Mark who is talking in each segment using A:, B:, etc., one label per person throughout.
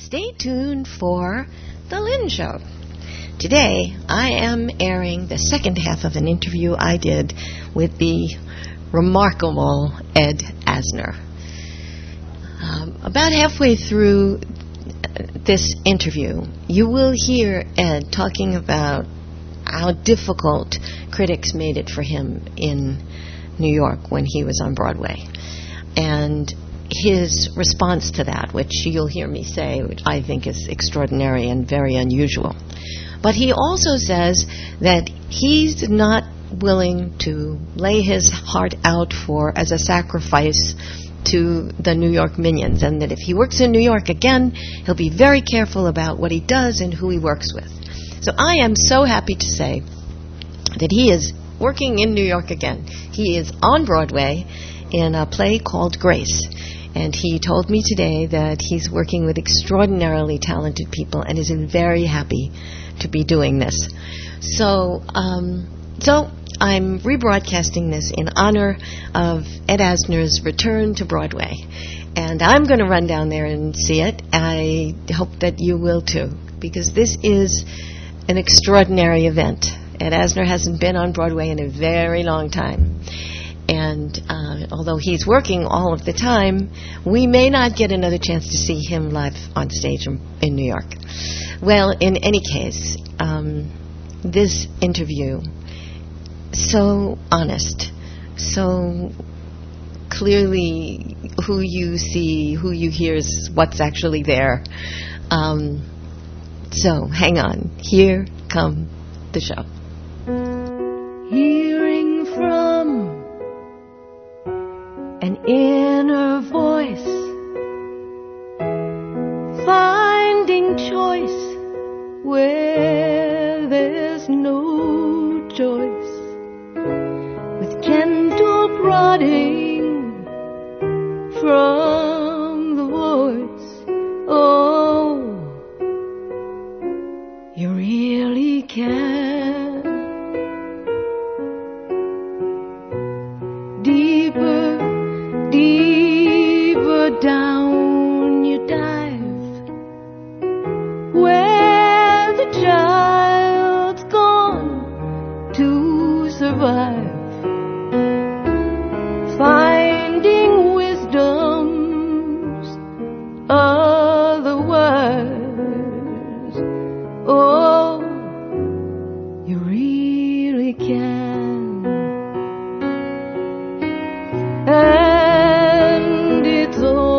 A: Stay tuned for The Lynn Show. Today, I am airing the second half of an interview I did with the remarkable Ed Asner. About halfway through this interview, you will hear Ed talking about how difficult critics made it for him in New York when he was on Broadway. And his response to that, which you'll hear me say, which I think is extraordinary and very unusual. But he also says that he's not willing to lay his heart out for as a sacrifice to the New York minions, and that if he works in New York again, he'll be very careful about what he does and who he works with. So I am so happy to say that he is working in New York again. He is on Broadway in a play called Grace. And he told me today that he's working with extraordinarily talented people and is very happy to be doing this. So I'm rebroadcasting this in honor of Ed Asner's return to Broadway. And I'm going to run down there and see it. I hope that you will too, because this is an extraordinary event. Ed Asner hasn't been on Broadway in a very long time. And although he's working all of the time, we may not get another chance to see him live on stage in New York. Well, in any case, this interview, so honest, so clearly who you see, who you hear is what's actually there. So hang on. Here come the show. Hearing from an inner voice, finding choice where there's no choice, with gentle prodding from the voice. Oh, you really can. Deeper down you dive, where the child's gone to survive, finding wisdom's otherwise. Oh, you really can. And it's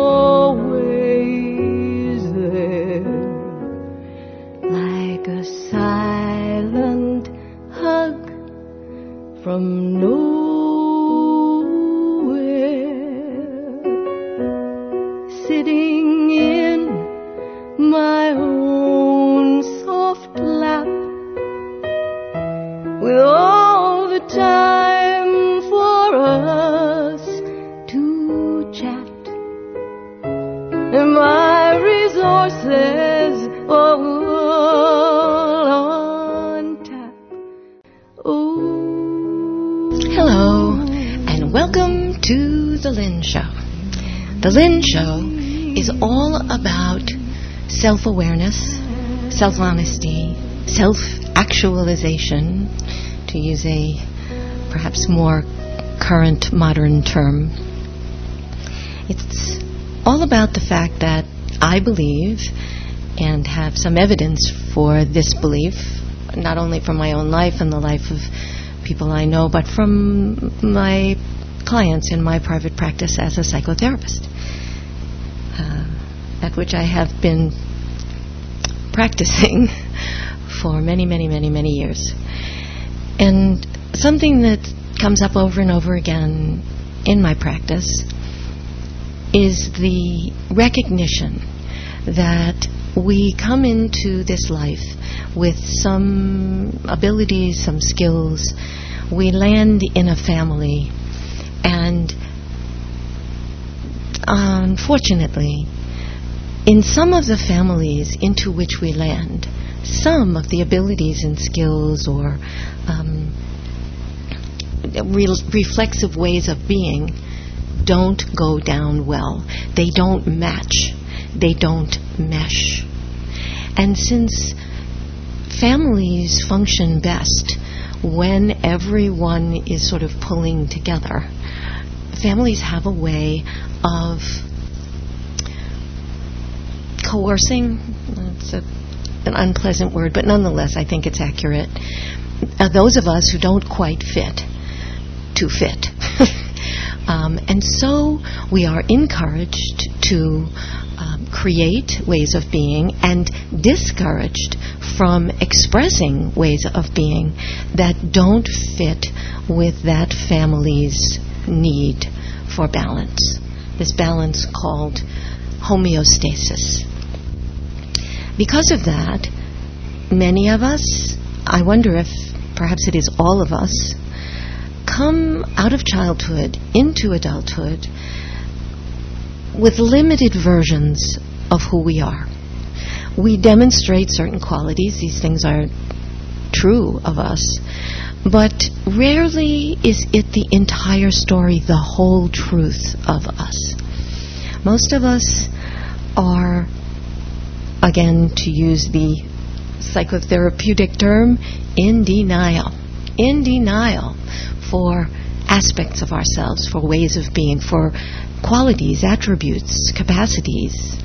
A: always there, like a silent hug from nowhere, sitting in my own soft lap, with all the time for us to chat, and my resources all on tap. Oh. Hello, and welcome to The Lynn Show. The Lynn Show is all about self-awareness, self-honesty, self-actualization, to use a perhaps more current modern term. It's all about the fact that I believe and have some evidence for this belief, not only from my own life and the life of people I know, but from my clients in my private practice as a psychotherapist, at which I have been practicing for many, many, many, many years. And something that comes up over and over again in my practice is the recognition that we come into this life with some abilities, some skills. We land in a family, and unfortunately, in some of the families into which we land, some of the abilities and skills or reflexive ways of being don't go down well. They don't match. they don't mesh. And since families function best when everyone is sort of pulling together, families have a way of coercing. It's an unpleasant word, but nonetheless, I think it's accurate. Those of us who don't quite fit to fit. And so we are encouraged to create ways of being and discouraged from expressing ways of being that don't fit with that family's need for balance. This balance called homeostasis. Because of that, many of us, I wonder if perhaps it is all of us, come out of childhood into adulthood with limited versions of who we are. We demonstrate certain qualities. These things are true of us. But rarely is it the entire story, the whole truth of us. Most of us are, again, to use the psychotherapeutic term, in denial. In denial for aspects of ourselves, for ways of being, for qualities, attributes, capacities.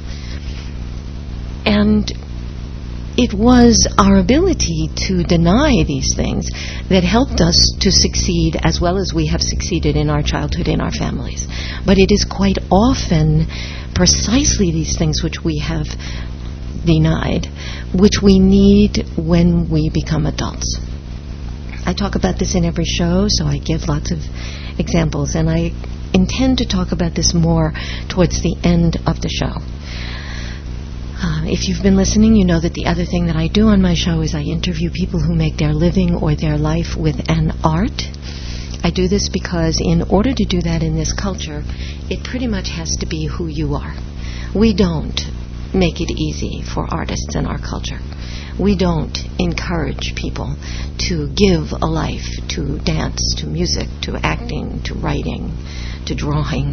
A: And it was our ability to deny these things that helped us to succeed as well as we have succeeded in our childhood, in our families. But it is quite often precisely these things which we have denied, which we need when we become adults. I talk about this in every show, so I give lots of examples, and I intend to talk about this more towards the end of the show. If you've been listening, you know that the other thing that I do on my show is I interview people who make their living or their life with an art. I do this because in order to do that in this culture, it pretty much has to be who you are. We don't make it easy for artists in our culture. We don't encourage people to give a life to dance, to music, to acting, to writing, to drawing.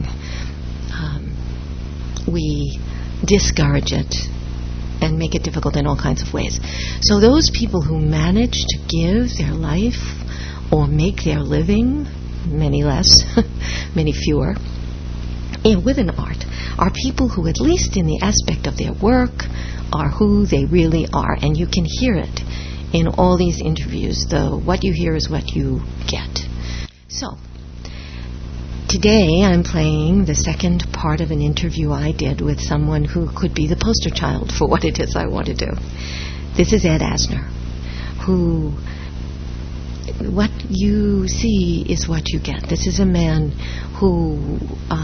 A: We discourage it and make it difficult in all kinds of ways. So those people who manage to give their life or make their living, many less, many fewer, with an art, are people who, at least in the aspect of their work, are who they really are. And you can hear it in all these interviews, though what you hear is what you get. So, today I'm playing the second part of an interview I did with someone who could be the poster child for what it is I want to do. This is Ed Asner, who, what you see is what you get. This is a man who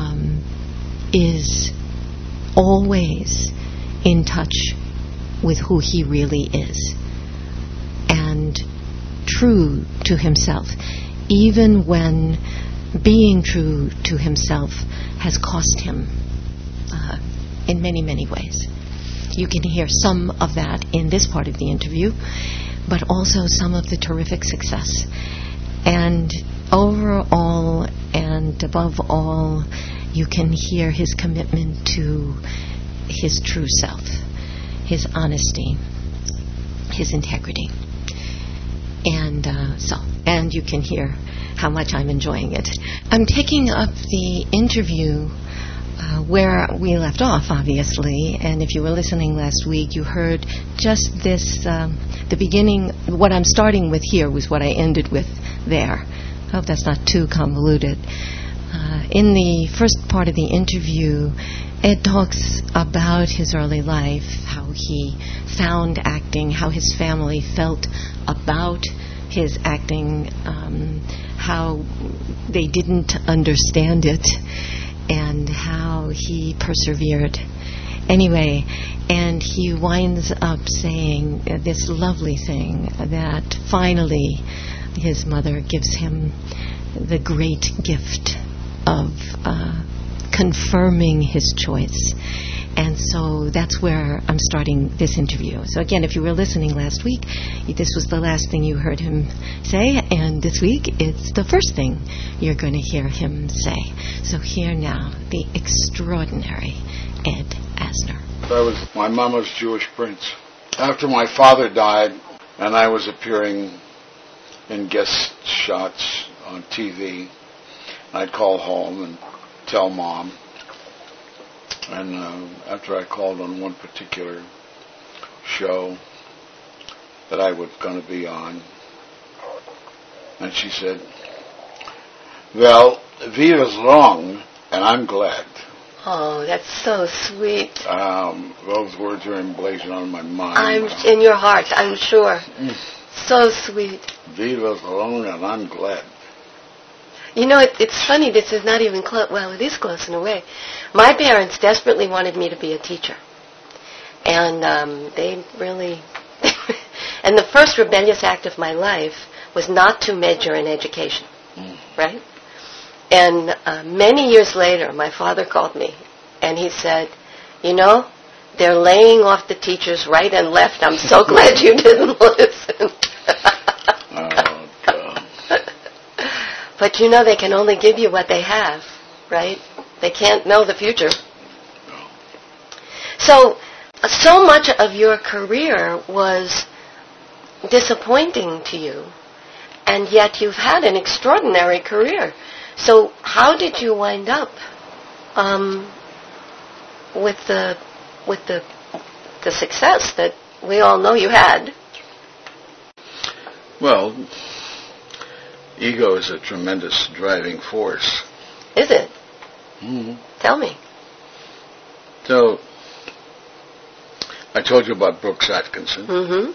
A: is always in touch with who he really is and true to himself, even when being true to himself has cost him in many, many ways. You can hear some of that in this part of the interview, but also some of the terrific success. And overall and above all, you can hear his commitment to his true self, his honesty, his integrity. And you can hear how much I'm enjoying it. I'm picking up the interview where we left off, obviously, and if you were listening last week, you heard just this, the beginning. What I'm starting with here was what I ended with there. I hope that's not too convoluted. In the first part of the interview, Ed talks about his early life, how he found acting, how his family felt about his acting, how they didn't understand it, and how he persevered. Anyway, and he winds up saying this lovely thing that finally his mother gives him the great gift of confirming his choice. And so that's where I'm starting this interview. So again, if you were listening last week, this was the last thing you heard him say, and this week it's the first thing you're going to hear him say. So here now, the extraordinary Ed Asner.
B: My mom was Jewish prince. After my father died, and I was appearing in guest shots on TV, I'd call home and tell Mom. And after I called on one particular show that I was going to be on, and she said, "Well, Viva's long, and I'm glad."
C: Oh, that's so sweet.
B: Those words are emblazoned on my mind.
C: I'm in your heart, I'm sure. So sweet.
B: Viva's long, and I'm glad.
C: You know, it's funny, this is not even close. Well, it is close in a way. My parents desperately wanted me to be a teacher. And they really... and the first rebellious act of my life was not to major in education. Right? And many years later, my father called me, and he said, "You know, they're laying off the teachers right and left. I'm so glad you didn't listen."
B: Oh, God.
C: But you know, they can only give you what they have, right? They can't know the future. So much of your career was disappointing to you, and yet you've had an extraordinary career. So how did you wind up with the success that we all know you had?
B: Well, ego is a tremendous driving force.
C: Is it?
B: Mm-hmm.
C: Tell me.
B: So, I told you about Brooks Atkinson.
C: Mm-hmm.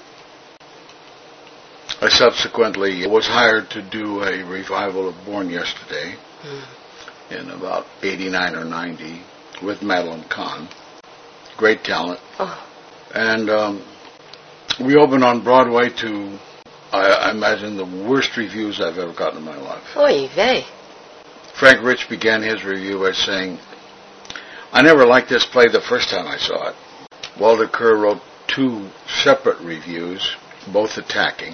B: I subsequently was hired to do a revival of Born Yesterday in about 89 or 90 with Madeline Kahn. Great talent.
C: Oh.
B: And we opened on Broadway to, I imagine, the worst reviews I've ever gotten in my life.
C: Oy vey.
B: Frank Rich began his review by saying, "I never liked this play the first time I saw it." Walter Kerr wrote 2 separate reviews, both attacking.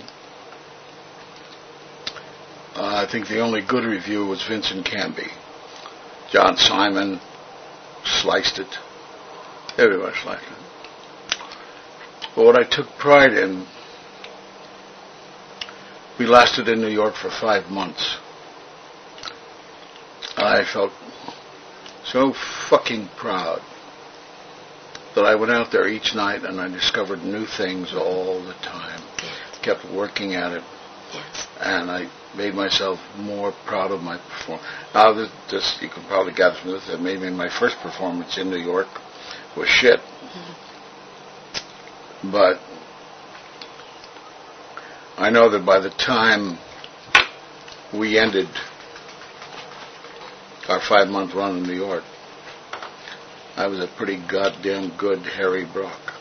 B: I think the only good review was Vincent Canby. John Simon sliced it. Everybody sliced it. But what I took pride in, we lasted in New York for 5 months. I felt so fucking proud that I went out there each night and I discovered new things all the time. Kept working at it.
C: Yes.
B: And I made myself more proud of my performance. Now, this you can probably gather from this, that maybe my first performance in New York was shit. Mm-hmm. But I know that by the time we ended our 5-month run in New York, I was a pretty goddamn good Harry Brock.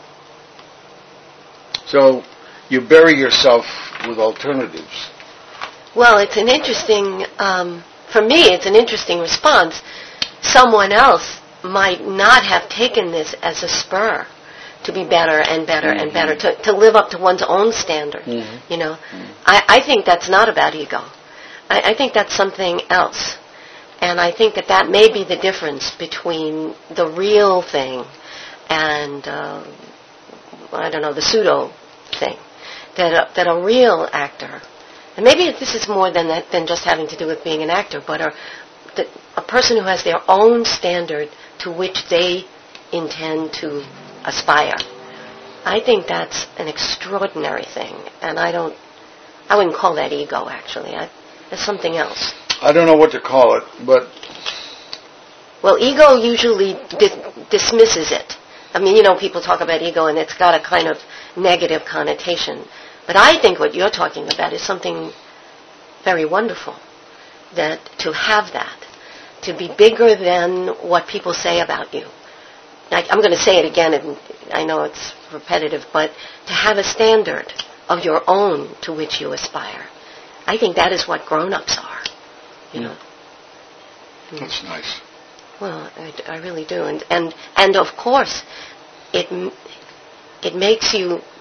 B: So you bury yourself with alternatives.
C: Well, it's an interesting, for me, it's an interesting response. Someone else might not have taken this as a spur to be better and better and better, to live up to one's own standard. You know, I think that's not about ego. I think that's something else. And I think that may be the difference between the real thing and, I don't know, the pseudo thing. That a real actor, and maybe this is more than just having to do with being an actor, but a person who has their own standard to which they intend to aspire. I think that's an extraordinary thing, and I wouldn't call that ego, actually. It's something else.
B: I don't know what to call it, but...
C: Well, ego usually dismisses it. I mean, you know, people talk about ego, and it's got a kind of negative connotation. But I think what you're talking about is something very wonderful, that to have that, to be bigger than what people say about you. I'm going to say it again, and I know it's repetitive, but to have a standard of your own to which you aspire. I think that is what grown-ups are, you know.
B: That's nice.
C: Well, I really do. And of course, it makes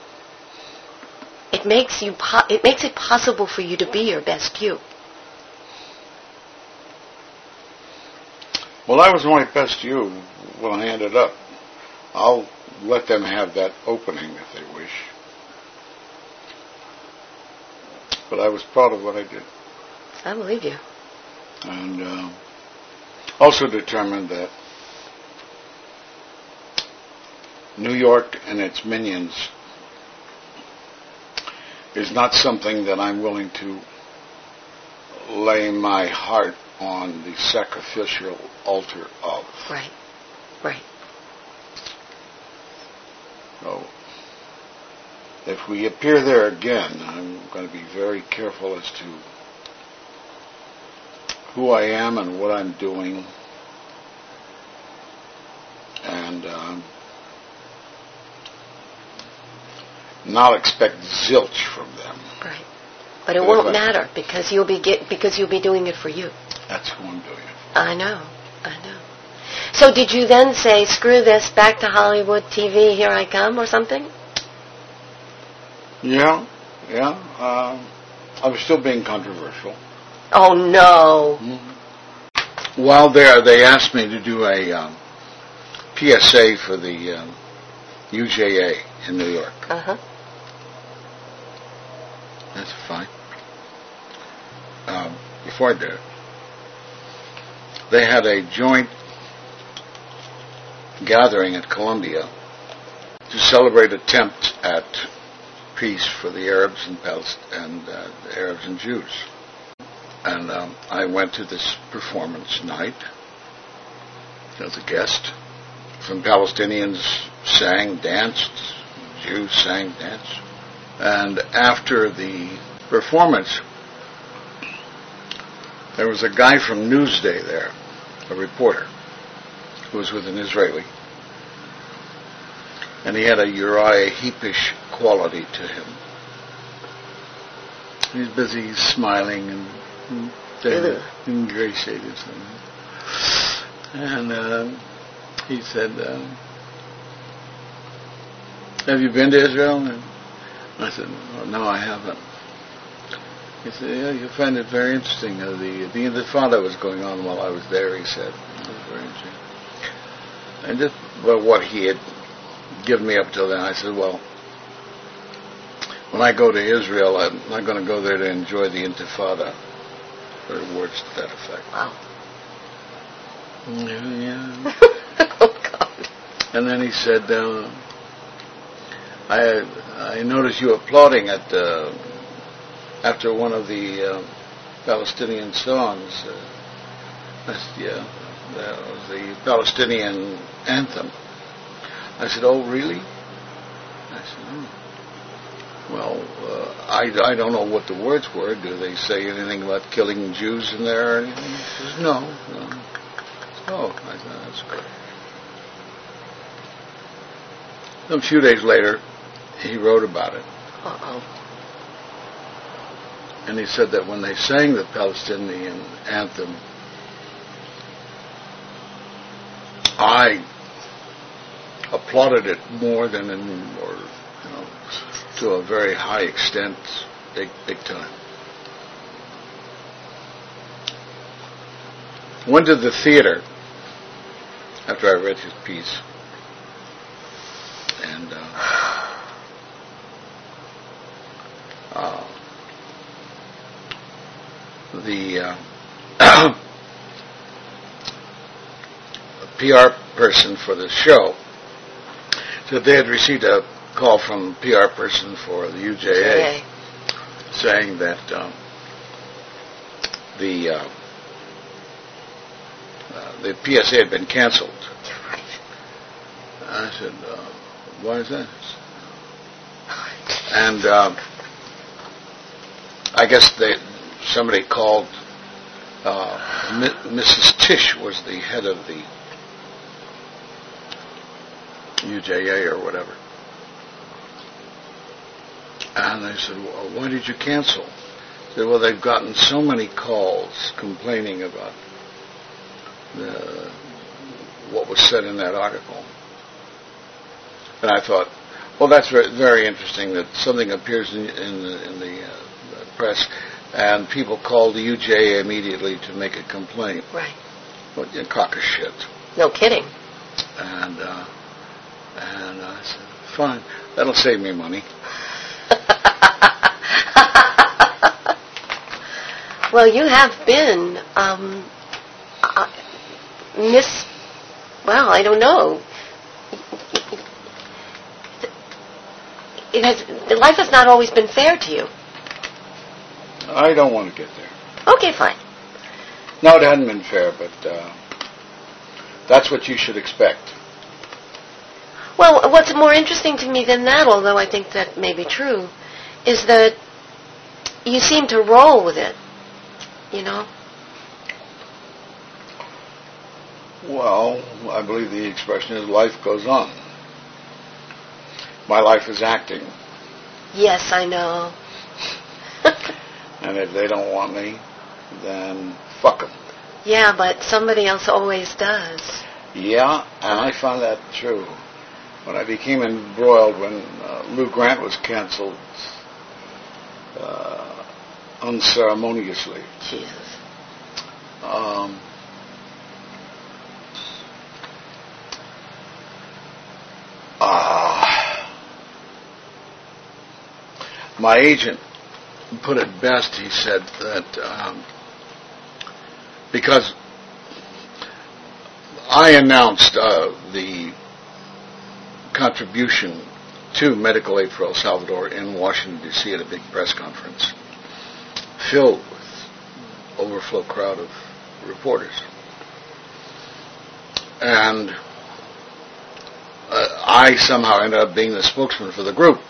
C: it possible for you to be your best you.
B: Well, I was my best to you when I ended up. I'll let them have that opening if they wish. But I was proud of what I did.
C: I believe you.
B: And also determined that New York and its minions is not something that I'm willing to lay my heart on the sacrificial altar of.
C: Right. Right.
B: So, if we appear there again, I'm going to be very careful as to who I am and what I'm doing, and not expect zilch from them.
C: Right. But it won't matter because you'll be doing it for you.
B: That's who I'm doing it for.
C: I know. So did you then say, screw this, back to Hollywood TV, here I come, or something?
B: Yeah. I was still being controversial.
C: Oh, no.
B: Mm-hmm. While there, they asked me to do a PSA for the UJA in New York.
C: Uh-huh.
B: That's fine. Before I did it, they had a joint gathering at Columbia to celebrate attempts at peace for the Arabs and the Arabs and Jews. And I went to this performance night as a guest. Some Palestinians sang, danced, Jews sang, danced. And after the performance, there was a guy from Newsday there, a reporter, who was with an Israeli. And he had a Uriah Heepish quality to him. He's busy smiling and ingratiated. And he said, have you been to Israel? And I said, well, no, I haven't. He said, yeah, you find it very interesting. The Intifada was going on while I was there, he said. It was very interesting. And just what he had given me up till then, I said, well, when I go to Israel, I'm not going to go there to enjoy the Intifada. Or words to that effect.
C: Wow.
B: Yeah.
C: Oh, God.
B: And then he said, I noticed you applauding at after one of the Palestinian songs. I said, yeah, that was the Palestinian anthem. I said, oh, really? I said, oh. Well, I don't know what the words were. Do they say anything about killing Jews in there or anything? He says, no. Oh, I said, that's great. A few days later, he wrote about it.
C: Uh-oh.
B: And he said that when they sang the Palestinian anthem, I applauded it more than to a very high extent, big time. Went to the theater after I read his piece, and the PR person for the show said they had received a call from the PR person for the UJA saying that the PSA had been canceled.
C: Right.
B: I said, why is that? And I guess somebody called, Mrs. Tisch was the head of the UJA or whatever. And they said, well, why did you cancel? I said, well, they've gotten so many calls complaining about what was said in that article. And I thought, well, that's very, very interesting that something appears in the press and people call the UJA immediately to make a complaint.
C: Right.
B: But a crock of shit.
C: No kidding.
B: And I said, fine, that'll save me money.
C: Well, you have been well, I don't know. Life has not always been fair to you.
B: I don't want to get there.
C: Okay, fine.
B: No, it hadn't been fair, but that's what you should expect.
C: Well, what's more interesting to me than that, although I think that may be true, is that you seem to roll with it, you know?
B: Well, I believe the expression is life goes on. My life is acting.
C: Yes, I know.
B: And if they don't want me, then fuck them.
C: Yeah, but somebody else always does.
B: Yeah, and I found that true. When I became embroiled when Lou Grant was canceled unceremoniously.
C: Jesus.
B: My agent put it best. He said that because I announced the contribution to Medical Aid for El Salvador in Washington, D.C. at a big press conference filled with overflow crowd of reporters. And I somehow ended up being the spokesman for the group.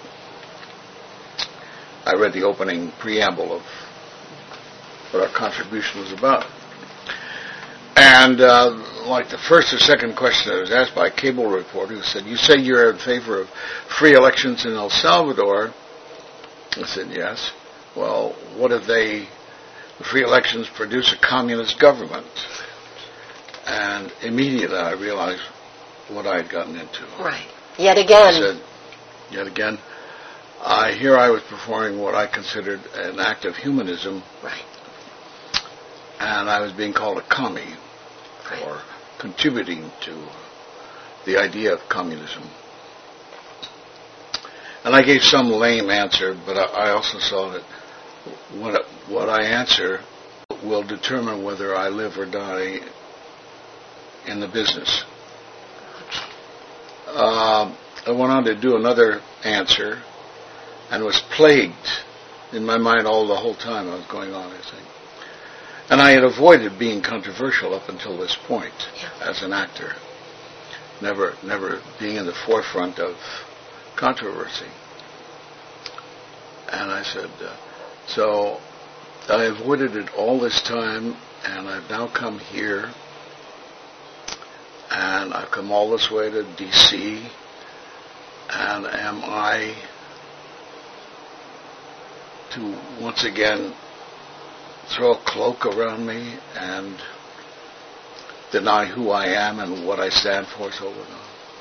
B: I read the opening preamble of what our contribution was about. And like the first or second question I was asked by a cable reporter who said, you say you're in favor of free elections in El Salvador? I said, yes. Well, what if the free elections produce a communist government? And immediately I realized what I had gotten into.
C: Right. Yet again.
B: I said, yet again. Here I was performing what I considered an act of humanism.
C: Right.
B: And I was being called a commie for contributing to the idea of communism. And I gave some lame answer, but I also saw that what I answer will determine whether I live or die in the business. I went on to do another answer and was plagued in my mind the whole time I was going on, I think. And I had avoided being controversial up until this point as an actor, never being in the forefront of controversy. And I said, so I avoided it all this time, and I've now come here, and I've come all this way to D.C., and am I to once again throw a cloak around me and deny who I am and what I stand for so on?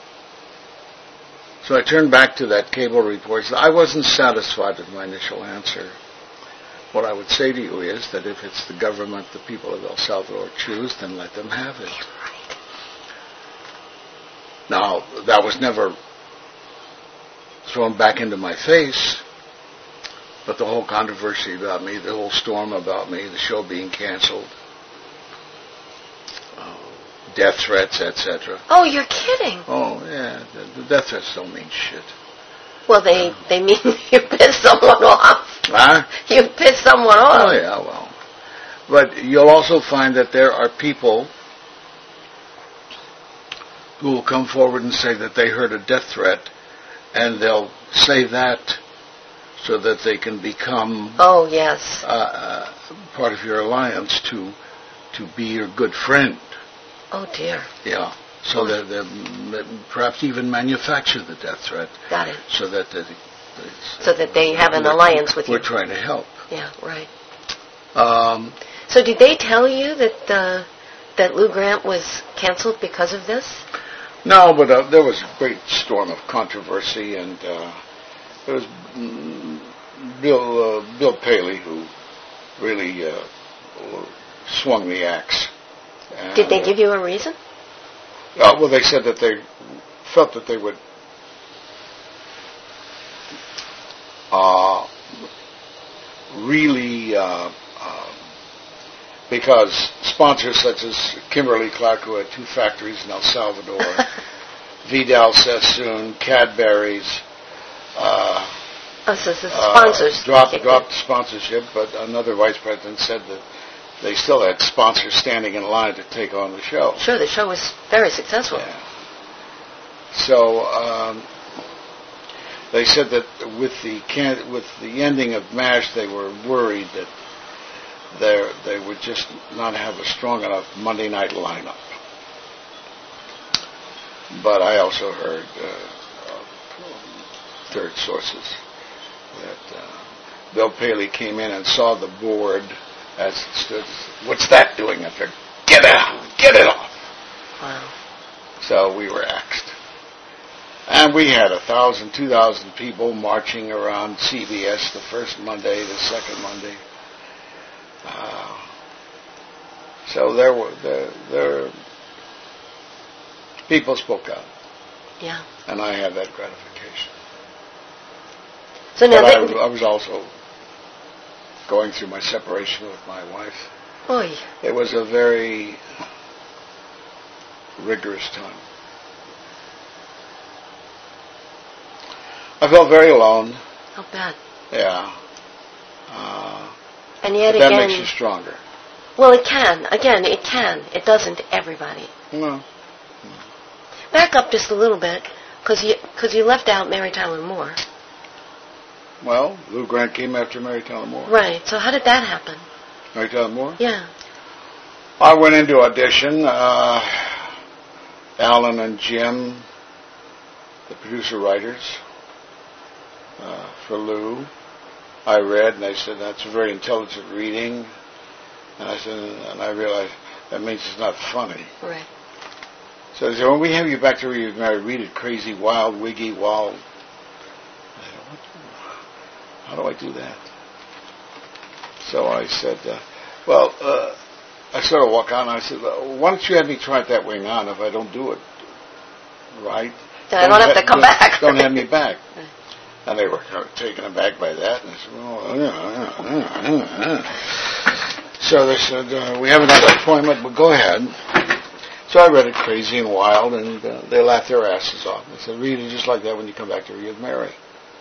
B: So I turned back to that cable report. I wasn't satisfied with my initial answer. What I would say to you is that if it's the government the people of El Salvador choose, then let them have it. Now, that was never thrown back into my face, but the whole controversy about me, the whole storm about me, the show being canceled, death threats, etc.
C: Oh, you're kidding.
B: Oh, yeah. The death threats don't mean shit.
C: Well, they mean you pissed someone off.
B: Huh?
C: You pissed someone off.
B: Oh, yeah, well. But you'll also find that there are people who will come forward and say that they heard a death threat, and they'll say that so that they can become
C: oh, yes.
B: part of your alliance to be your good friend.
C: Oh, dear.
B: Yeah. So that they perhaps even manufacture the death threat.
C: Got it.
B: So that
C: they have an alliance with you.
B: We're trying to help.
C: Yeah, right. So did they tell you that Lou Grant was canceled because of this?
B: No, but there was a great storm of controversy, and it was Bill Paley who really swung the axe. And,
C: Did they give you a reason?
B: Well, they said that they felt that they would really, because sponsors such as Kimberly-Clark, who had 2 factories in El Salvador, Vidal Sassoon, Cadbury's,
C: so the sponsors
B: dropped sponsorship, but another vice president said that they still had sponsors standing in line to take on the show.
C: Sure, the show was very successful.
B: Yeah. So they said that with the ending of MASH, they were worried that they would just not have a strong enough Monday night lineup. But I also heard third sources that Bill Paley came in and saw the board as it stood. What's that doing up there? Get out! Get it off!
C: Wow.
B: So we were axed. And we had 1,000, 2,000 people marching around CBS the first Monday, the second Monday. So there people spoke out.
C: Yeah.
B: And I had that gratification.
C: So now
B: but I was also going through my separation with my wife.
C: Oy.
B: It was a very rigorous time. I felt very alone.
C: How bad?
B: Yeah.
C: And yet
B: that
C: again,
B: makes you stronger.
C: Well, it can. Again, it can. It doesn't everybody.
B: No.
C: Back up just a little bit, because you left out Mary Tyler Moore.
B: Well, Lou Grant came after Mary Tyler Moore.
C: Right. So how did that happen?
B: Mary Tyler Moore?
C: Yeah.
B: I went into audition. Alan and Jim, the producer-writers, for Lou. I read, and they said, that's a very intelligent reading. And I said, and I realized that means it's not funny.
C: Right.
B: So they said, when we have you back to read it crazy, wild, wiggy, wild. I said, how do I do that? So I said, I sort of walk on, and I said, well, why don't you have me try it that way now, and if I don't do it right,
C: then I don't have to come back.
B: Don't have me back. And they were taken aback by that, and I said, well, So they said, we have another appointment, but go ahead. So I read it crazy and wild, and they laughed their asses off. They said, read it just like that when you come back to read with Mary.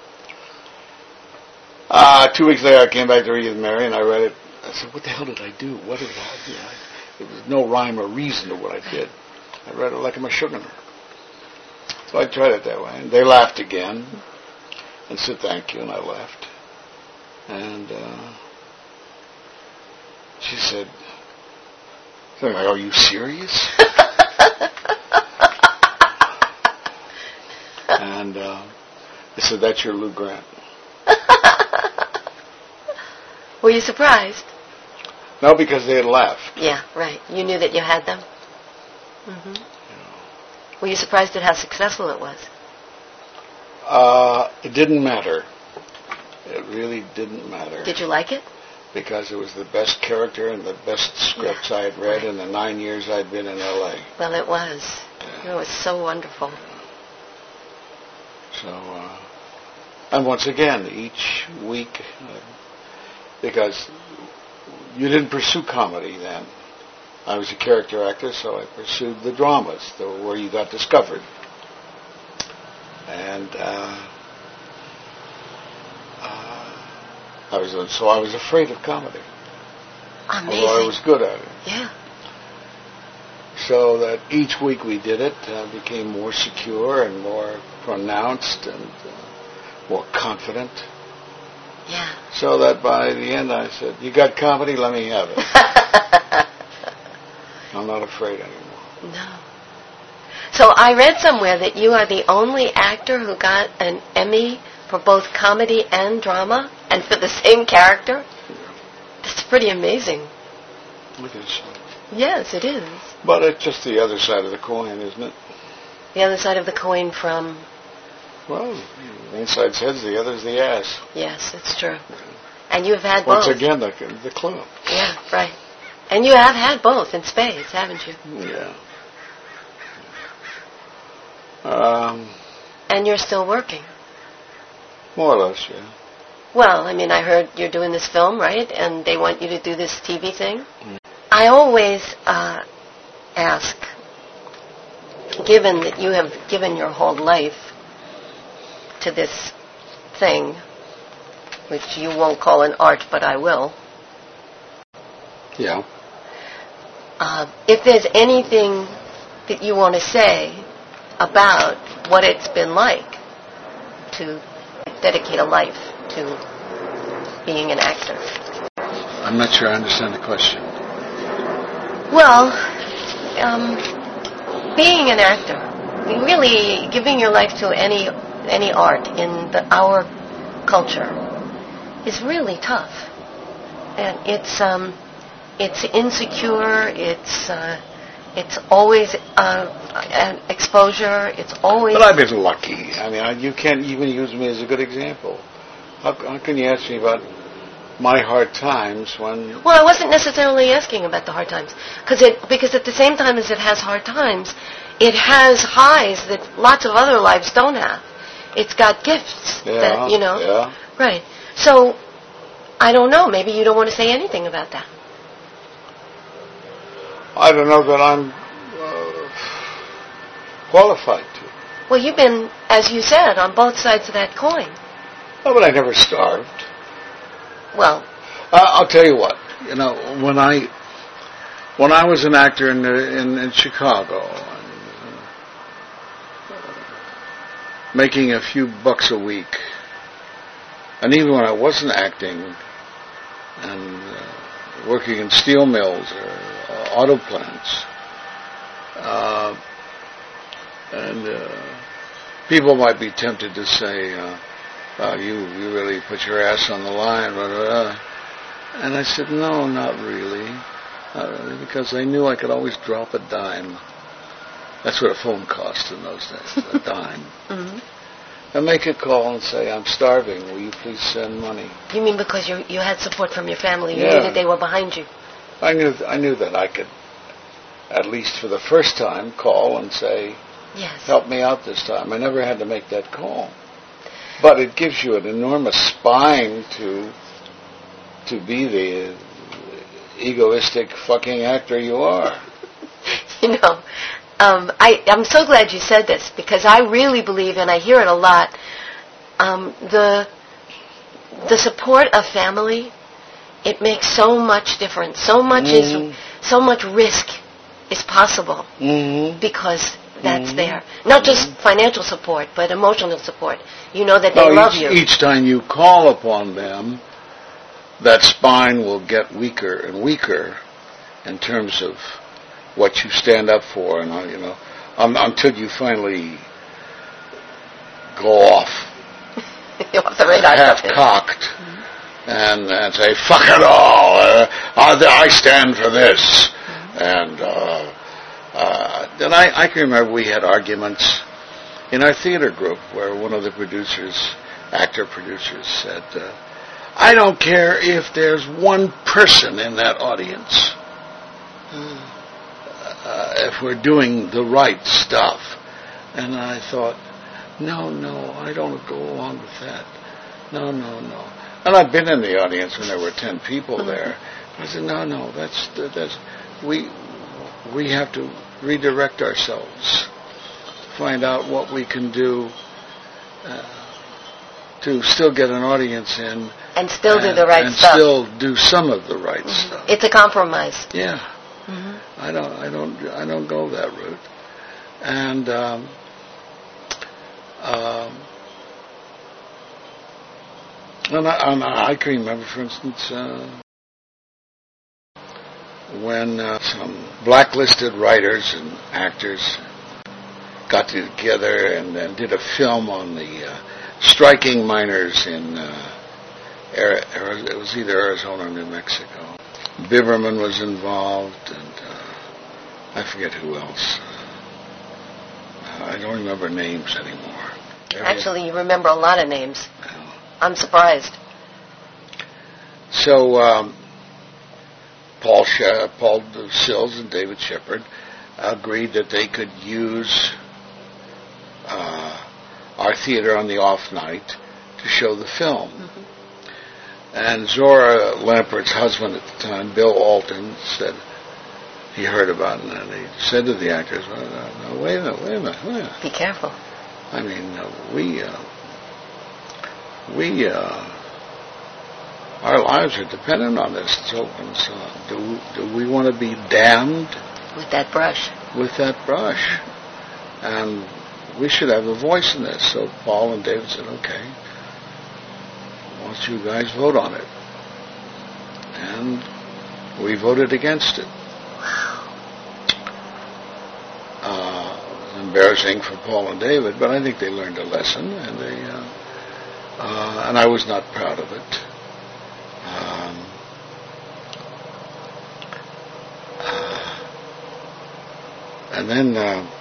B: 2 weeks later, I came back to read with Mary, and I read it. I said, what the hell did I do? What did I do? There was no rhyme or reason to what I did. I read it like a Meshuggah. So I tried it that way. And they laughed again and said thank you, and I left. And she said, something like, are you serious? And I said, that's your Lou Grant.
C: Were you surprised?
B: No, because they had left.
C: Yeah, right. You knew that you had them? Mm-hmm. Yeah. Were you surprised at how successful it was?
B: It didn't matter. It really didn't matter.
C: Did you like it?
B: Because it was the best character and the best scripts I had read in the 9 years I'd been in L.A.
C: Well, it was.
B: Yeah.
C: It was so wonderful.
B: So, and once again, each week, because you didn't pursue comedy then. I was a character actor, so I pursued the dramas, where you got discovered. And I was afraid of comedy.
C: Amazing.
B: Although I was good at it.
C: Yeah.
B: So that each week we did it, became more secure and more pronounced and more confident.
C: Yeah.
B: So that by the end I said, you got comedy, let me have it. I'm not afraid anymore.
C: No. So I read somewhere that you are the only actor who got an Emmy for both comedy and drama, and for the same character.
B: Yeah.
C: That's pretty amazing.
B: It is.
C: Yes, it is.
B: But it's just the other side of the coin, isn't it?
C: The other side of the coin from...
B: Well, one side's heads, the other's the ass.
C: Yes, it's true. And you've had both.
B: Once again, the clue.
C: Yeah, right. And you have had both in spades, haven't you?
B: Yeah.
C: And you're still working.
B: More or less, yeah.
C: Well, I mean, I heard you're doing this film, right? And they want you to do this TV thing. I always ask, given that you have given your whole life to this thing, which you won't call an art, but I will.
B: Yeah.
C: If there's anything that you want to say about what it's been like to dedicate a life to being an actor.
B: I'm not sure I understand the question.
C: Well, being an actor, really giving your life to any art in our culture is really tough, and it's insecure. It's always an exposure. It's always.
B: But I've been lucky. I mean, you can't even use me as a good example. How can you ask me about my hard times when...
C: Well, I wasn't necessarily asking about the hard times. Because at the same time as it has hard times, it has highs that lots of other lives don't have. It's got gifts that,
B: Yeah.
C: Right. So, I don't know. Maybe you don't want to say anything about that.
B: I don't know that I'm qualified to.
C: Well, you've been, as you said, on both sides of that coin.
B: Oh, but I never starved.
C: Well,
B: I'll tell you what. When I was an actor in Chicago, making a few bucks a week, and even when I wasn't acting and working in steel mills or auto plants, and people might be tempted to say, you really put your ass on the line, blah, blah, blah. And I said, no, not really, because I knew I could always drop a dime. That's what a phone cost in those days, a dime. Mm-hmm. And make a call and say, I'm starving, will you please send money?
C: You mean because you had support from your family, you
B: Yeah.
C: knew that they were behind you?
B: I knew that I could, at least for the first time, call and say,
C: yes,
B: help me out this time. I never had to make that call. But it gives you an enormous spine to be the egoistic fucking actor you are.
C: I'm so glad you said this, because I really believe, and I hear it a lot, the support of family, it makes so much difference. So much risk is possible because that's there. Not just financial support, but emotional support. You know that they love you.
B: Each time you call upon them, that spine will get weaker and weaker in terms of what you stand up for, and until you finally go off half-cocked and say, fuck it all, I stand for this. And then I can remember we had arguments in our theater group where one of the actor producers said, I don't care if there's one person in that audience. If we're doing the right stuff. And I thought, no, I don't go along with that. No. And I've been in the audience when there were 10 people there. I said, no, that's we have to redirect ourselves, find out what we can do to still get an audience in. And
C: still do the right stuff.
B: And still do some of the right stuff.
C: It's a compromise.
B: Yeah. Mm-hmm. I don't go that route. And I can remember, for instance, when some blacklisted writers and actors got together and did a film on the striking miners in it was either Arizona or New Mexico. Biberman was involved, and I forget who else. I don't remember names anymore.
C: Actually, you remember a lot of names. I'm surprised.
B: So Paul Sills and David Shepard agreed that they could use our theater on the off night to show the film. Mm-hmm. And Zora Lampert's husband at the time, Bill Alton, said he heard about it, and he said to the actors, "No, wait a minute.
C: Be careful.
B: I mean, our lives are dependent on this. So do we want to be damned
C: with that brush?
B: With that brush, and we should have a voice in this." So Paul and David said, "Okay, why don't you guys vote on it?" And we voted against it. Embarrassing for Paul and David, but I think they learned a lesson, and and I was not proud of it. And then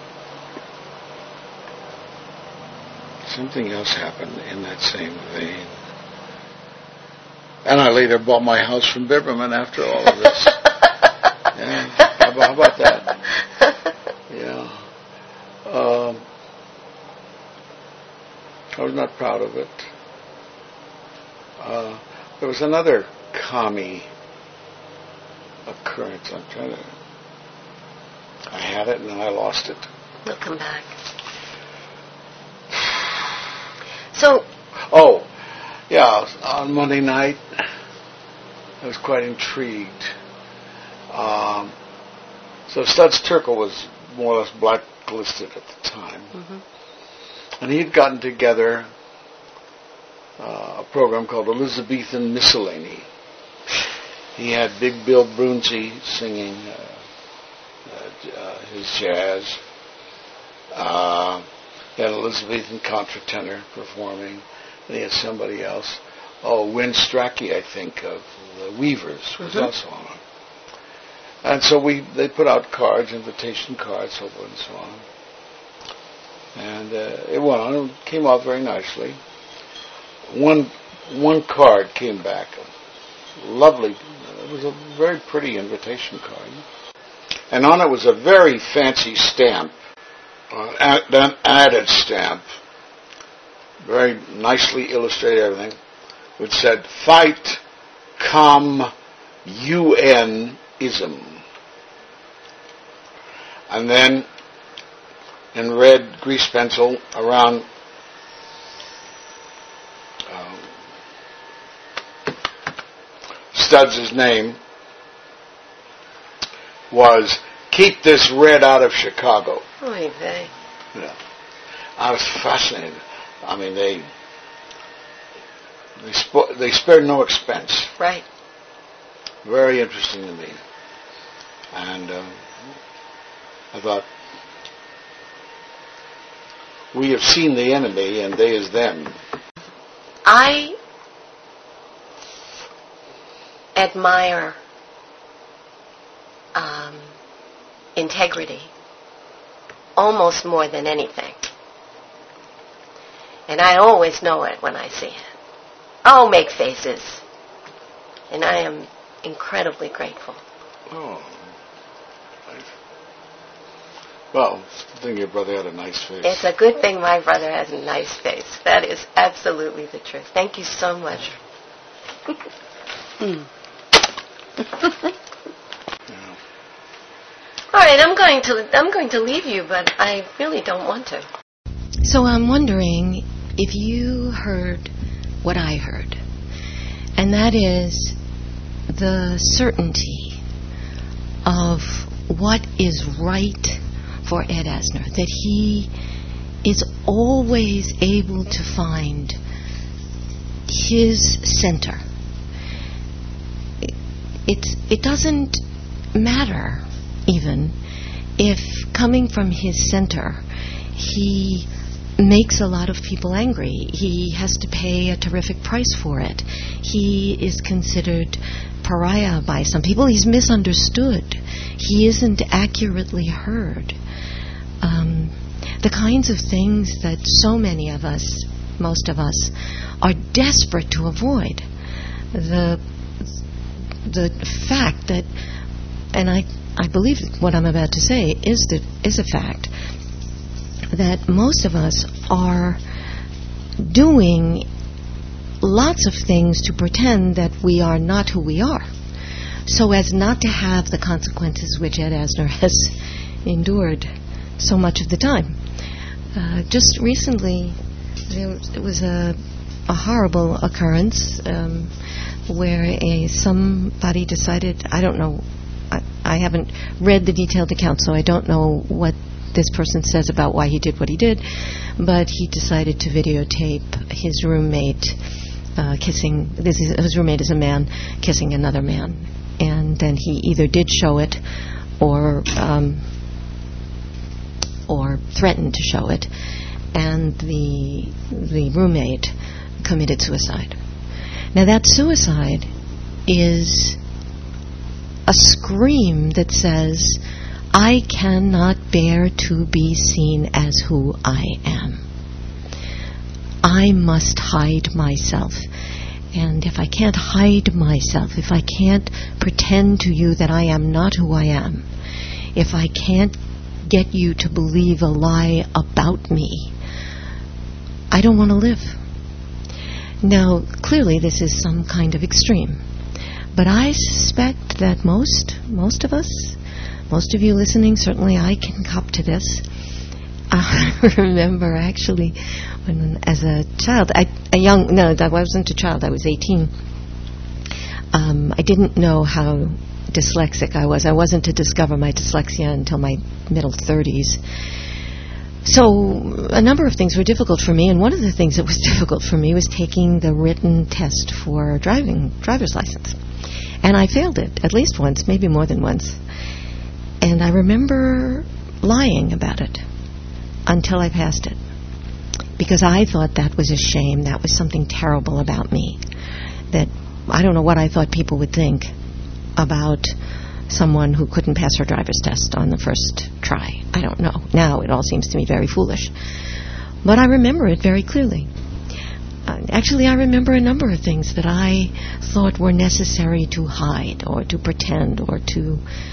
B: something else happened in that same vein. And I later bought my house from Biberman after all of this. Yeah, how about that? Yeah. I was not proud of it. There was another commie occurrence. I had it and then I lost it.
C: We'll come back. So.
B: Oh, yeah. On Monday night, I was quite intrigued. So Studs Terkel was more or less blacklisted at the time. Mm-hmm. And he'd gotten together a program called Elizabethan Miscellany. He had Big Bill Brunsey singing his jazz. He had Elizabethan contratenor performing. And he had somebody else. Win Strachey, I think, of the Weavers, was also on. And so they put out cards, invitation cards, so forth and so on. And it went on. It came out very nicely. One card came back. Lovely. It was a very pretty invitation card. And on it was a very fancy stamp, an added stamp, very nicely illustrated everything, which said, "Fight, UN-ism." And then, in red grease pencil around Studs' name was, "Keep this red out of Chicago."
C: Oy vey.
B: Yeah. I was fascinated. I mean, they spared no expense.
C: Right.
B: Very interesting to me. And I thought, we have seen the enemy and they is them.
C: I admire integrity almost more than anything. And I always know it when I see it. I'll make faces. And I am incredibly grateful.
B: Oh. Well, it's a good thing your brother had a nice face.
C: It's a good thing my brother has a nice face. That is absolutely the truth. Thank you so much.
B: Yeah.
C: All right, I'm going to leave you, but I really don't want to.
A: So I'm wondering if you heard what I heard, and that is the certainty of what is right for Ed Asner, that he is always able to find his center. It doesn't matter even if coming from his center he makes a lot of people angry. He has to pay a terrific price for it. He is considered pariah by some people. He's misunderstood. He isn't accurately heard. The kinds of things that so many of us, most of us, are desperate to avoid. the fact that, and I believe what I'm about to say is a fact, that most of us are doing lots of things to pretend that we are not who we are, so as not to have the consequences which Ed Asner has endured so much of the time. Just recently, there was a horrible occurrence where somebody decided, I don't know, I haven't read the detailed account, so I don't know what this person says about why he did what he did, but he decided to videotape his roommate kissing, his roommate is a man, kissing another man. And then he either did show it or threatened to show it, and the roommate committed suicide. Now that suicide is a scream that says, I cannot bear to be seen as who I am. I must hide myself. And if I can't hide myself, if I can't pretend to you that I am not who I am, if I can't get you to believe a lie about me, I don't want to live. Now, clearly this is some kind of extreme, but I suspect that most of us, most of you listening, certainly I can cop to this. I remember actually when, as a child, I wasn't a child, I was 18. I didn't know how dyslexic I was. I wasn't to discover my dyslexia until my middle 30s. So a number of things were difficult for me, and one of the things that was difficult for me was taking the written test for driver's license. And I failed it at least once, maybe more than once. And I remember lying about it until I passed it, because I thought that was a shame, that was something terrible about me, that I don't know what I thought people would think about someone who couldn't pass her driver's test on the first try. I don't know. Now it all seems to me very foolish. But I remember it very clearly. Actually, I remember a number of things that I thought were necessary to hide or to pretend or to,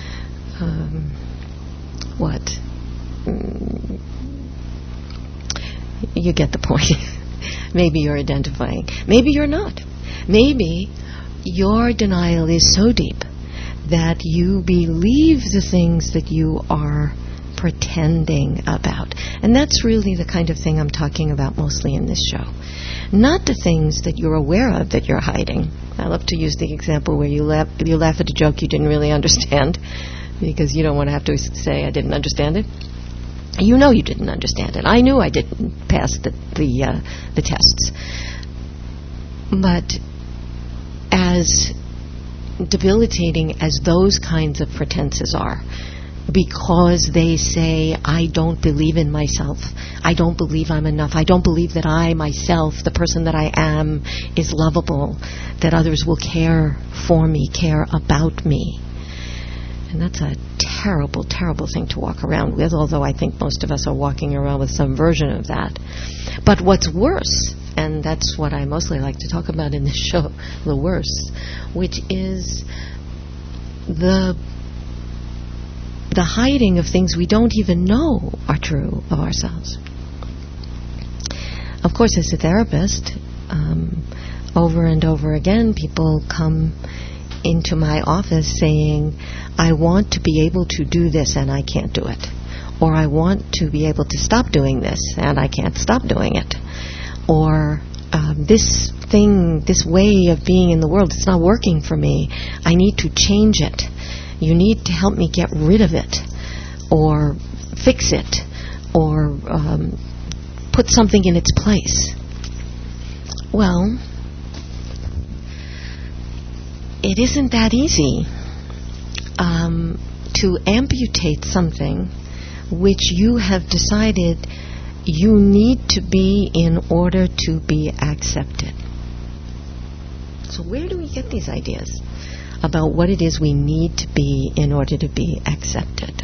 A: you get the point. Maybe you're identifying. Maybe you're not. Maybe your denial is so deep that you believe the things that you are pretending about. And that's really the kind of thing I'm talking about mostly in this show. Not the things that you're aware of that you're hiding. I love to use the example where you laugh at a joke you didn't really understand, because you don't want to have to say, I didn't understand it. You know you didn't understand it. I knew I didn't pass the tests. But as debilitating as those kinds of pretenses are, because they say, I don't believe in myself, I don't believe I'm enough, I don't believe that I myself, the person that I am, is lovable, that others will care for me, care about me. And that's a terrible, terrible thing to walk around with, although I think most of us are walking around with some version of that. But what's worse, and that's what I mostly like to talk about in this show, the worst, which is the hiding of things we don't even know are true of ourselves. Of course, as a therapist, over and over again, people come into my office saying, I want to be able to do this and I can't do it. Or I want to be able to stop doing this and I can't stop doing it. Or this way of being in the world, it's not working for me. I need to change it. You need to help me get rid of it, or fix it, or put something in its place. Well, it isn't that easy to amputate something which you have decided you need to be in order to be accepted. So where do we get these ideas about what it is we need to be in order to be accepted?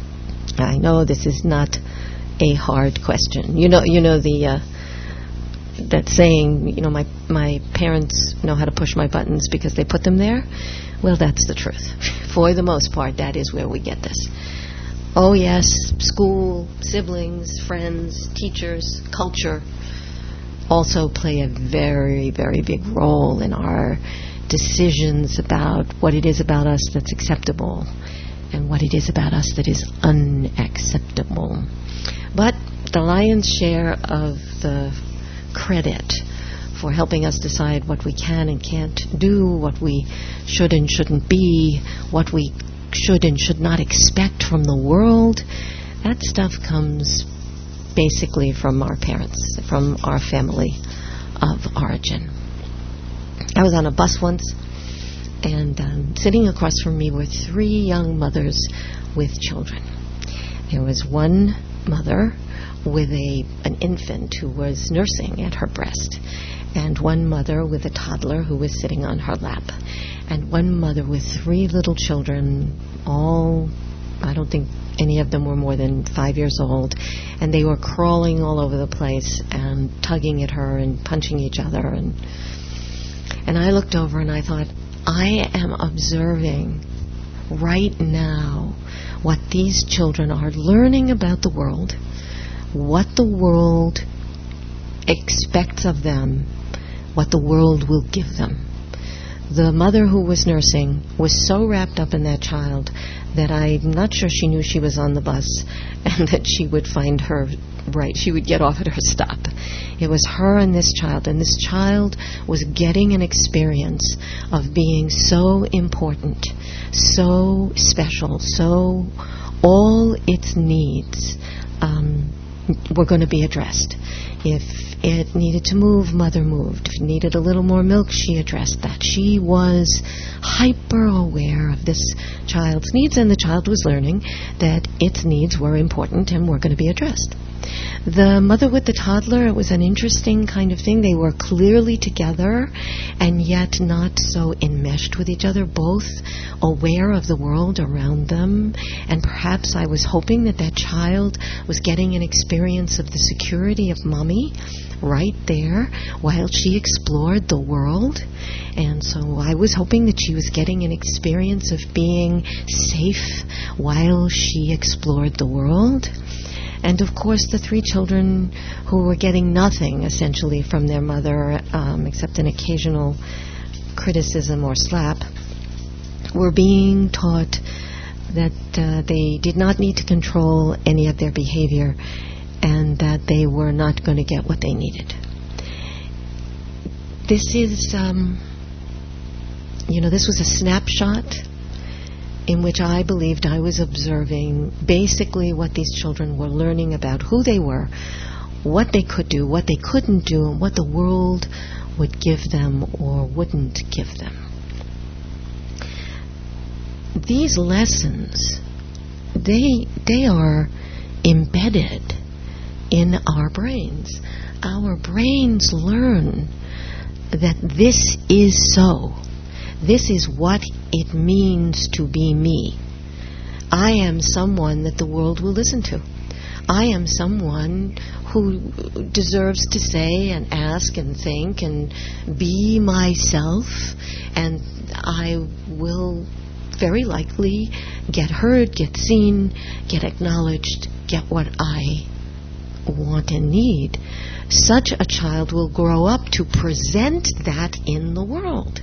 A: I know this is not a hard question. You know the that saying, my parents know how to push my buttons because they put them there. Well, that's the truth. For the most part, that is where we get this. Oh yes, school, siblings, friends, teachers, culture also play a very, very big role in our decisions about what it is about us that's acceptable and what it is about us that is unacceptable. But the lion's share of the credit for helping us decide what we can and can't do, what we should and shouldn't be, what we should and should not expect from the world, that stuff comes basically from our parents, from our family of origin. I was on a bus once, and sitting across from me were 3 young mothers with children. There was one mother with an infant who was nursing at her breast, and one mother with a toddler who was sitting on her lap, and one mother with 3 little children, all, I don't think any of them were more than 5 years old, and they were crawling all over the place and tugging at her and punching each other. And I looked over and I thought, I am observing right now what these children are learning about the world, what the world expects of them, what the world will give them. The mother who was nursing was so wrapped up in that child that I'm not sure she knew she was on the bus and that she would find her right. She would get off at her stop. It was her and this child was getting an experience of being so important, so special, so all its needs were going to be addressed. If it needed to move, mother moved. If it needed a little more milk, she addressed that. She was hyper aware of this child's needs, and the child was learning that its needs were important and were going to be addressed. The mother with the toddler, it was an interesting kind of thing. They were clearly together and yet not so enmeshed with each other, both aware of the world around them. And perhaps I was hoping that child was getting an experience of the security of mommy right there while she explored the world. And so I was hoping that she was getting an experience of being safe while she explored the world. And of course the 3 children who were getting nothing essentially from their mother except an occasional criticism or slap were being taught that they did not need to control any of their behavior and that they were not going to get what they needed. This is, this was a snapshot in which I believed I was observing basically what these children were learning about who they were, what they could do, what they couldn't do, and what the world would give them or wouldn't give them. These lessons, they are embedded in our brains. Our brains learn that this is so. This is what it means to be me. I am someone that the world will listen to. I am someone who deserves to say and ask and think and be myself, and I will very likely get heard, get seen, get acknowledged, get what I want and need. Such a child will grow up to present that in the world.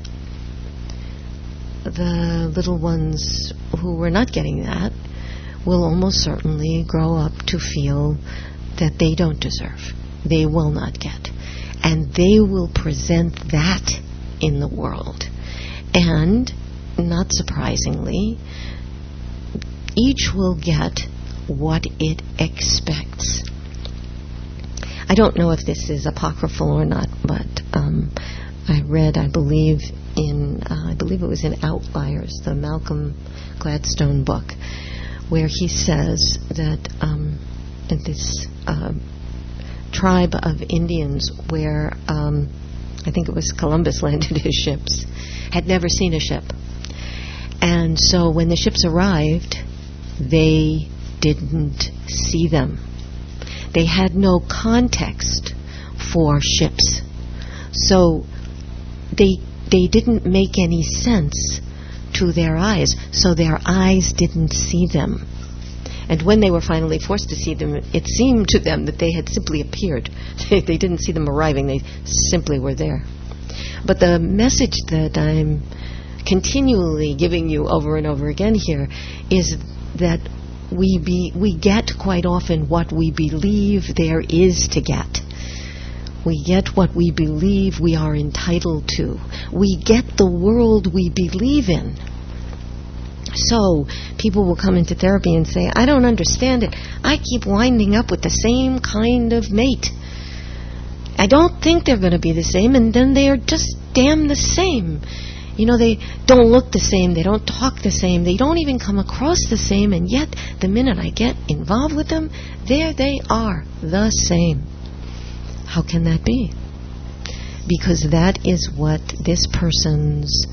A: The little ones who were not getting that will almost certainly grow up to feel that they don't deserve, they will not get, and they will present that in the world. And, not surprisingly, each will get what it expects. I don't know if this is apocryphal or not, but I read, I believe it was in Outliers, the Malcolm Gladstone book, where he says that this tribe of Indians where I think it was Columbus landed his ships, had never seen a ship. And so when the ships arrived, they didn't see them. They had no context for ships. So they didn't make any sense to their eyes, so their eyes didn't see them. And when they were finally forced to see them, it seemed to them that they had simply appeared. They didn't see them arriving, they simply were there. But the message that I'm continually giving you over and over again here is that we get quite often what we believe there is to get. We get what we believe we are entitled to. We get the world we believe in. So people will come into therapy and say, I don't understand it. I keep winding up with the same kind of mate. I don't think they're going to be the same, and then they are just damn the same. You know, they don't look the same, they don't talk the same, they don't even come across the same, and yet the minute I get involved with them, there they are, the same. How can that be? Because that is what this person's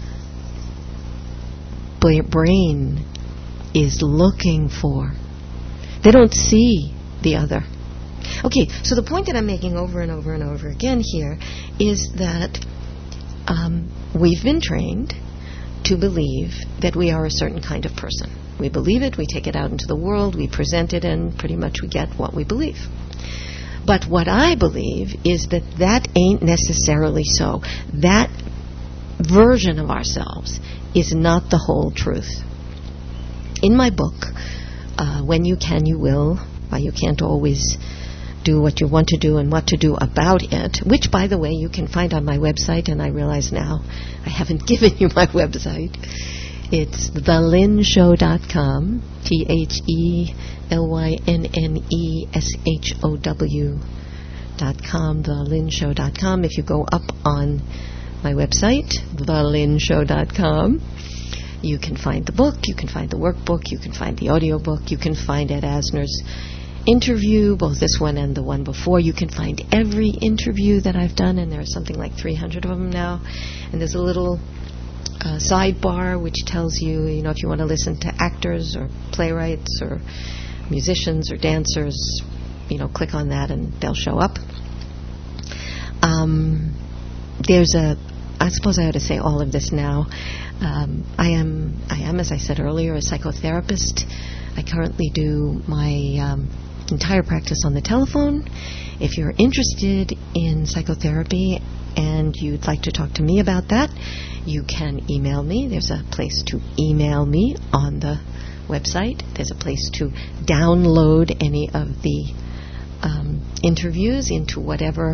A: brain is looking for. They don't see the other. Okay, so the point that I'm making over and over and over again here is that we've been trained to believe that we are a certain kind of person. We believe it, we take it out into the world, we present it, and pretty much we get what we believe. But what I believe is that that ain't necessarily so. That version of ourselves is not the whole truth. In my book, When You Can, You Will, Why You Can't Always Do What You Want to Do and What to Do About It, which, by the way, you can find on my website, and I realize now I haven't given you my website. It's thelynshow.com, TheLynneshow.com, thelynshow.com. If you go up on my website, thelynshow.com, you can find the book, you can find the workbook, you can find the audiobook, you can find Ed Asner's interview, both this one and the one before. You can find every interview that I've done, and there's something like 300 of them now. And there's a little sidebar which tells you, if you want to listen to actors or playwrights or musicians or dancers, click on that and they'll show up. I suppose I ought to say all of this now. I am, as I said earlier, a psychotherapist. I currently do my entire practice on the telephone. If you're interested in psychotherapy and you'd like to talk to me about that, you can email me. There's a place to email me on the website. There's a place to download any of the interviews into whatever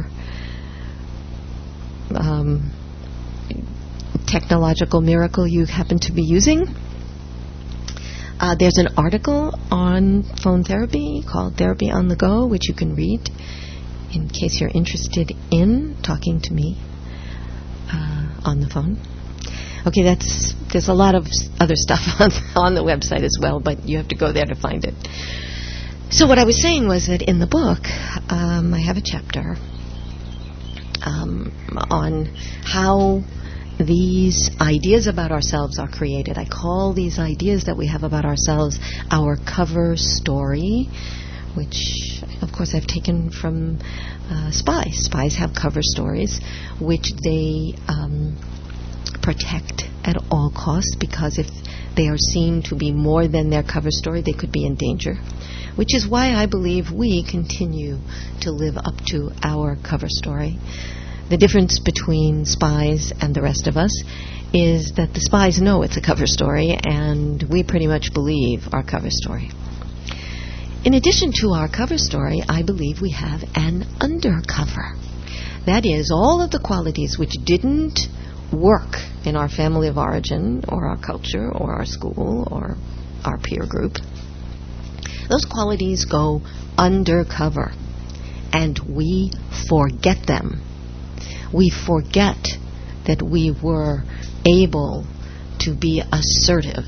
A: technological miracle you happen to be using. There's an article on phone therapy called Therapy on the Go, which you can read in case you're interested in talking to me on the phone. Okay, there's a lot of other stuff on the website as well, but you have to go there to find it. So what I was saying was that in the book, I have a chapter on how these ideas about ourselves are created. I call these ideas that we have about ourselves our cover story, which, of course, I've taken from spies. Spies have cover stories, which they protect at all costs, because if they are seen to be more than their cover story, they could be in danger, which is why I believe we continue to live up to our cover story. The difference between spies and the rest of us is that the spies know it's a cover story, and we pretty much believe our cover story. In addition to our cover story, I believe we have an undercover. That is, all of the qualities which didn't work in our family of origin, or our culture, or our school, or our peer group, those qualities go undercover, and we forget them. We forget that we were able to be assertive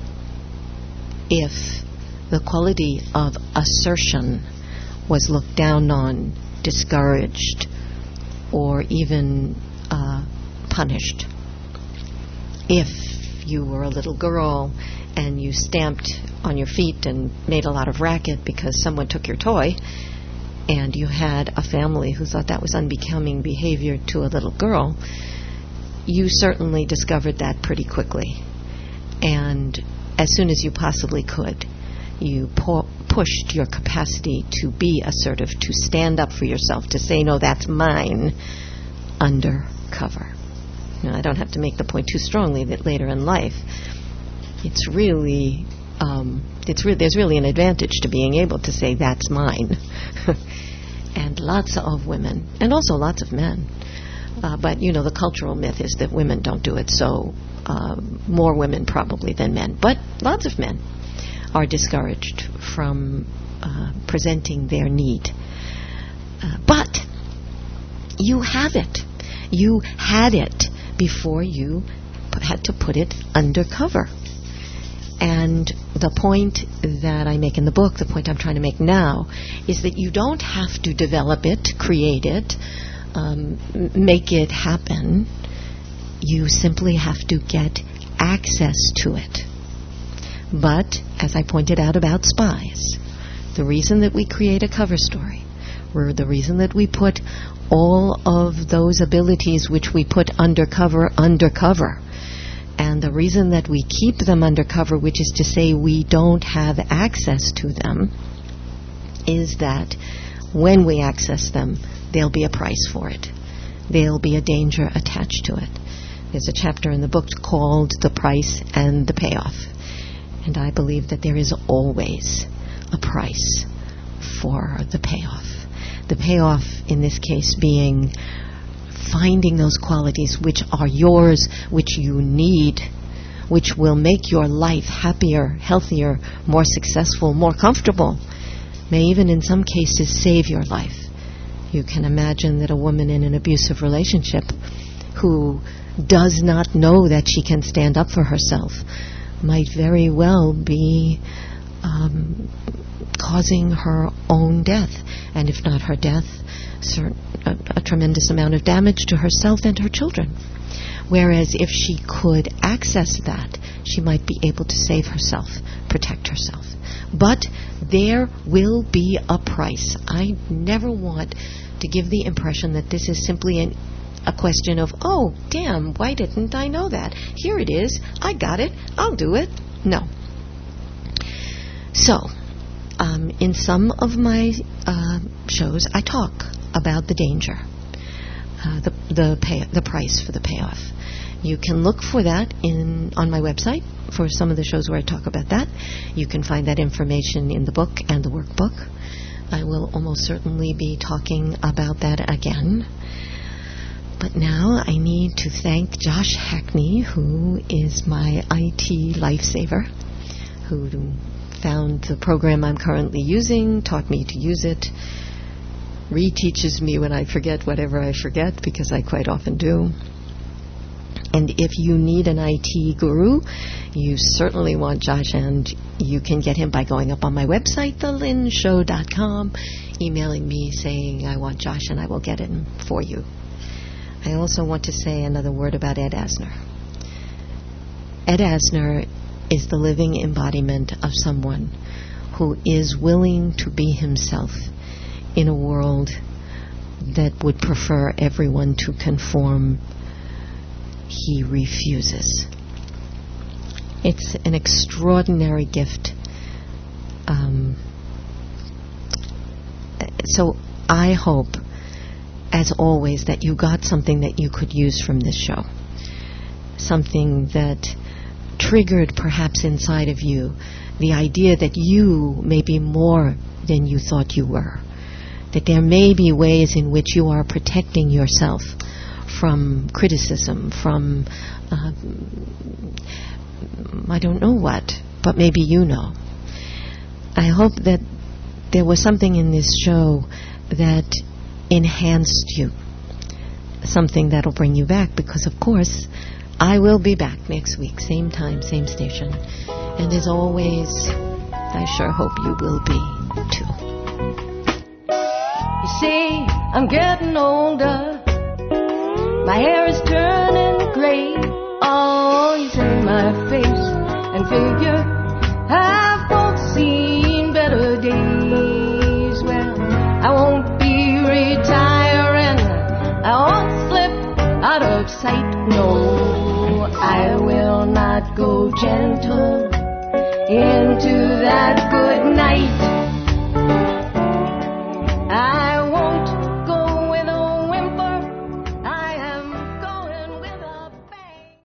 A: if the quality of assertion was looked down on, discouraged, or even punished. If you were a little girl and you stamped on your feet and made a lot of racket because someone took your toy, and you had a family who thought that was unbecoming behavior to a little girl, you certainly discovered that pretty quickly. And as soon as you possibly could, you pushed your capacity to be assertive, to stand up for yourself, to say, no, that's mine, undercover. Now, I don't have to make the point too strongly that later in life, there's really an advantage to being able to say, that's mine. And lots of women, and also lots of men, but, the cultural myth is that women don't do it, so more women probably than men. But lots of men are discouraged from presenting their need. But you have it. You had it before you had to put it undercover. And the point that I make in the book, the point I'm trying to make now, is that you don't have to develop it, create it, make it happen. You simply have to get access to it. But, as I pointed out about spies, the reason that we create a cover story, or the reason that we put all of those abilities which we put undercover, and the reason that we keep them undercover, which is to say we don't have access to them, is that when we access them, there'll be a price for it. There'll be a danger attached to it. There's a chapter in the book called The Price and the Payoff. And I believe that there is always a price for the payoff. The payoff, in this case, being finding those qualities which are yours, which you need, which will make your life happier, healthier, more successful, more comfortable, may even in some cases save your life. You can imagine that a woman in an abusive relationship who does not know that she can stand up for herself might very well be causing her own death, and if not her death, a tremendous amount of damage to herself and her children. Whereas if she could access that, she might be able to save herself, protect herself. But there will be a price. I never want to give the impression that this is simply a question of, oh, damn, why didn't I know that? Here it is. I got it. I'll do it. No. So, in some of my shows, I talk about the danger, the price for the payoff. You can look for that on my website for some of the shows where I talk about that. You can find that information in the book and the workbook. I will almost certainly be talking about that again. But now I need to thank Josh Hackney, who is my IT lifesaver, who found the program I'm currently using, taught me to use it, reteaches me when I forget whatever I forget, because I quite often do. And if you need an IT guru, you certainly want Josh, and you can get him by going up on my website, thelynshow.com, emailing me saying, I want Josh, and I will get him for you. I also want to say another word about Ed Asner. Ed Asner is the living embodiment of someone who is willing to be himself in a world that would prefer everyone to conform. He refuses. It's an extraordinary gift. So I hope, as always, that you got something that you could use from this show. Something that triggered perhaps inside of you the idea that you may be more than you thought you were. That there may be ways in which you are protecting yourself from criticism, from I don't know what, but maybe you know. I hope that there was something in this show that enhanced you, something that'll bring you back, because of course I will be back next week, same time, same station, and as always, I sure hope you will be too.
D: You see, I'm getting older, my hair is turning gray, oh, you see my face and figure have both seen better days. Well, I won't out of sight. No, I will not go gentle into that good night.